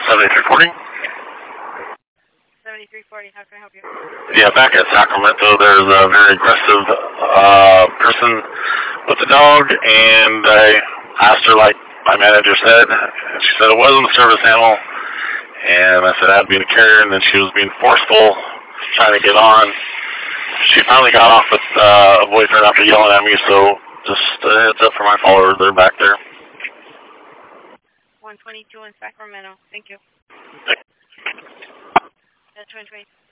7340. 7340, how can I help you? Yeah, back at Sacramento, there's a very aggressive person with a dog, and I asked her, like my manager said, and she said it wasn't a service animal, and I said I had to be the carrier, and then she was being forceful, trying to get on. She finally got off with a boyfriend after yelling at me, so just a heads up for my followers, they're back there. 122 in Sacramento, thank you. That's 120.